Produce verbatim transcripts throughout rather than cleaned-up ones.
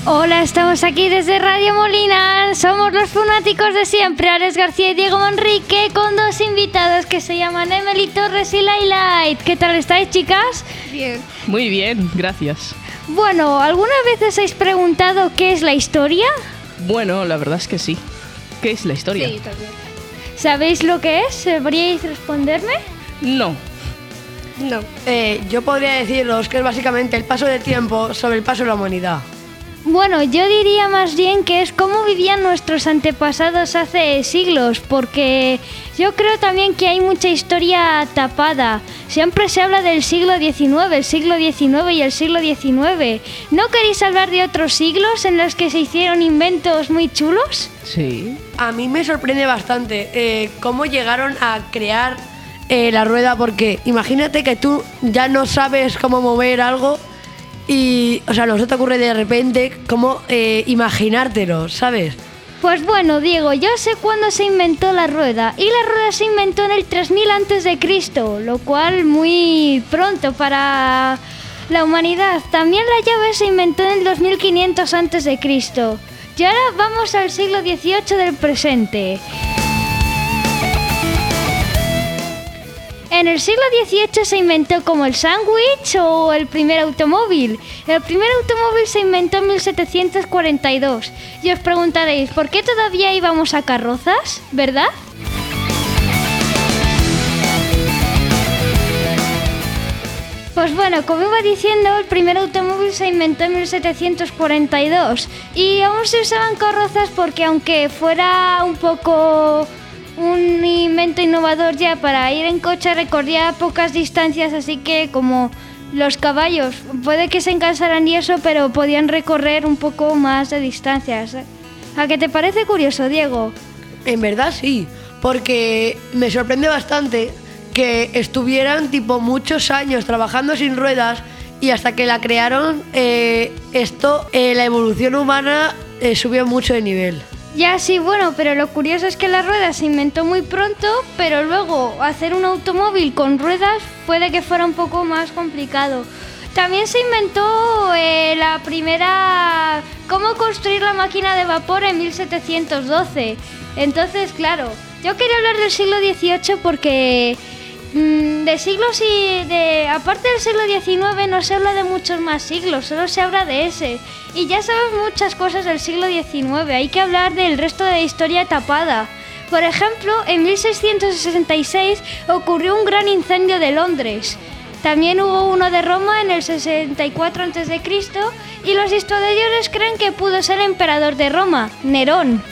Hola, estamos aquí desde Radio Molina. Somos los fanáticos de siempre, Alex García y Diego Manrique, con dos invitados que se llaman Emily Torres y Laylight. ¿Qué tal estáis, chicas? Bien. Muy bien, gracias. Bueno, ¿alguna vez os habéis preguntado qué es la historia? Bueno, la verdad es que sí. ¿Qué es la historia? Sí, también. ¿Sabéis lo que es? ¿Podríais responderme? No. No. Eh, yo podría deciros que es básicamente el paso del tiempo sobre el paso de la humanidad. Bueno, yo diría más bien que es cómo vivían nuestros antepasados hace siglos, porque yo creo también que hay mucha historia tapada. Siempre se habla del siglo diecinueve, el siglo diecinueve y el siglo diecinueve. ¿No queréis hablar de otros siglos en los que se hicieron inventos muy chulos? Sí. A mí me sorprende bastante eh, cómo llegaron a crear eh, la rueda, porque imagínate que tú ya no sabes cómo mover algo y, o sea, no se te ocurre de repente cómo eh, imaginártelo, ¿sabes? Pues bueno, Diego, yo sé cuándo se inventó la rueda, y la rueda se inventó en el tres mil antes de Cristo, lo cual muy pronto para la humanidad. También la llave se inventó en el dos mil quinientos antes de Cristo. Y ahora vamos al siglo dieciocho del presente. En el siglo dieciocho se inventó como el sándwich o el primer automóvil. El primer automóvil se inventó en mil setecientos cuarenta y dos. Y os preguntaréis, ¿por qué todavía íbamos a carrozas? ¿Verdad? Pues bueno, como iba diciendo, el primer automóvil se inventó en mil setecientos cuarenta y dos. Y aún se usaban carrozas porque, aunque fuera un poco un invento innovador ya para ir en coche, recorría pocas distancias, así que como los caballos puede que se cansaran y eso, pero podían recorrer un poco más de distancias. ¿A qué te parece curioso, Diego? En verdad sí, porque me sorprende bastante que estuvieran tipo muchos años trabajando sin ruedas y hasta que la crearon, eh, esto, eh, la evolución humana eh, subió mucho de nivel. Ya sí, bueno, pero lo curioso es que la rueda se inventó muy pronto, pero luego hacer un automóvil con ruedas puede que fuera un poco más complicado. También se inventó eh, la primera... cómo construir la máquina de vapor en mil setecientos doce. Entonces, claro, yo quería hablar del siglo dieciocho porque mmm, de siglos y de... aparte del siglo diecinueve no se habla de muchos más siglos, solo se habla de ese. Y ya sabes muchas cosas del siglo diecinueve, hay que hablar del resto de la historia tapada. Por ejemplo, en mil seiscientos sesenta y seis ocurrió un gran incendio de Londres. También hubo uno de Roma en el sesenta y cuatro antes de Cristo y los historiadores creen que pudo ser el emperador de Roma, Nerón.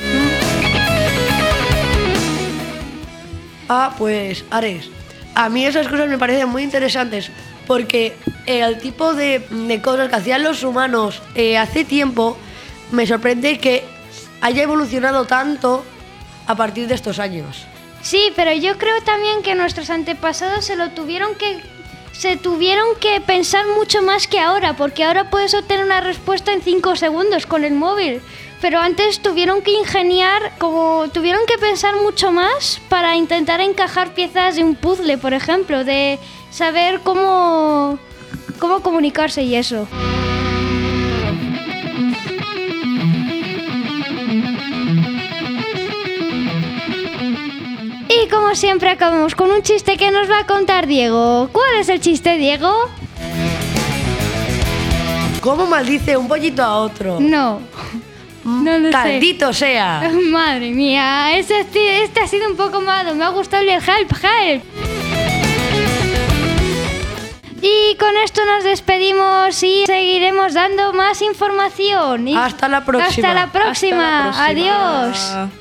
Ah, pues, Ares, a mí esas cosas me parecen muy interesantes porque eh, el tipo de, de cosas que hacían los humanos eh, hace tiempo me sorprende que haya evolucionado tanto a partir de estos años. Sí, pero yo creo también que nuestros antepasados se lo tuvieron que se tuvieron que pensar mucho más que ahora, porque ahora puedes obtener una respuesta en cinco segundos con el móvil. Pero antes tuvieron que ingeniar, como tuvieron que pensar mucho más para intentar encajar piezas de un puzzle, por ejemplo, de saber cómo, cómo comunicarse y eso. Y como siempre acabamos con un chiste que nos va a contar Diego. ¿Cuál es el chiste, Diego? ¿Cómo maldice un pollito a otro? No. No lo ¡Caldito sé. sea! Madre mía, este, este ha sido un poco malo. Me ha gustado el help, help. Y con esto nos despedimos y seguiremos dando más información. Y Hasta la próxima. Hasta la próxima. Hasta la próxima. Adiós.